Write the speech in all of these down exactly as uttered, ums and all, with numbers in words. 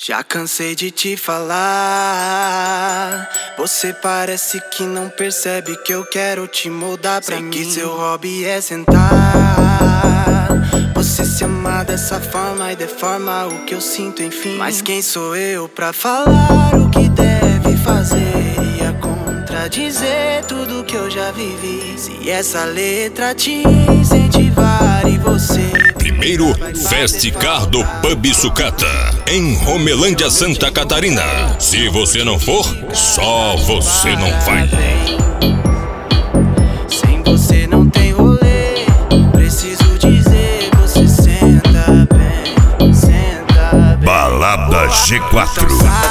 Já cansei de te falar. Você parece que não percebe que eu quero te moldar pra mim. Sei que seu hobby é sentar. Você se ama dessa forma e deforma o que eu sinto, enfim. Mas quem sou eu pra falar o que deve fazer? Ia contradizer tudo que eu já vivi. Se essa letra te incentivar e você... Primeiro Festicar do Pub Sucata, em Romelândia, Santa Catarina. Se você não for, só você não vai. Sem você não tem rolê. Preciso dizer, você senta bem, senta bem. Balada G quatro.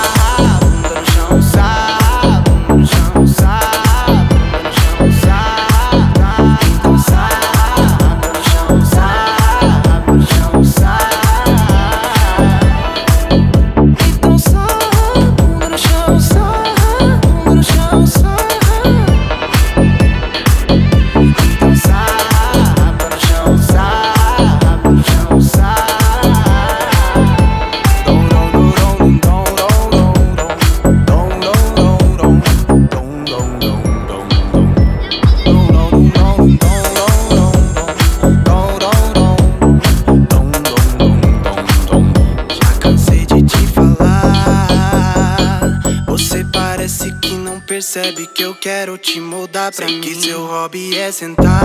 Percebe que eu quero te moldar pra mim. Sei que seu hobby é sentar.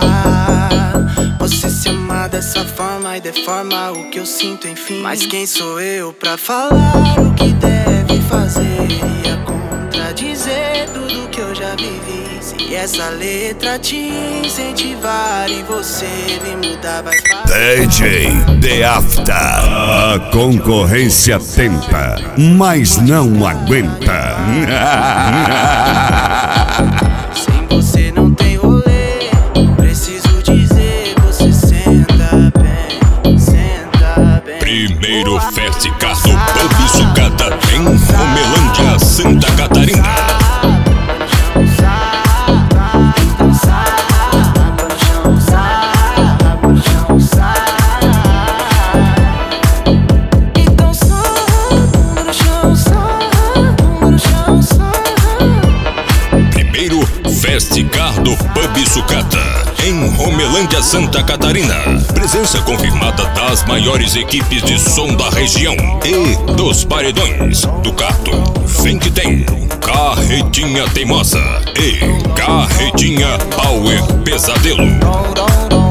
Você se ama dessa forma e deforma o que eu sinto, enfim. Mas quem sou eu pra falar o que deve fazer? Ia contradizer tudo que eu já vivi. Se essa letra te incentivar e você me mudar, vai fazer. D J The After. A concorrência tenta, mas não aguenta. Sem você não tem rolê. Preciso dizer, você senta bem, senta bem. Primeiro Festicar do Pub Sucata, em Romelândia, Santa Catarina. Festicar do Pub Sucata, em Romelândia, Santa Catarina. Presença confirmada das maiores equipes de som da região e dos paredões do Gato, Vem que Tem, Carretinha Teimosa e Carretinha Power Pesadelo.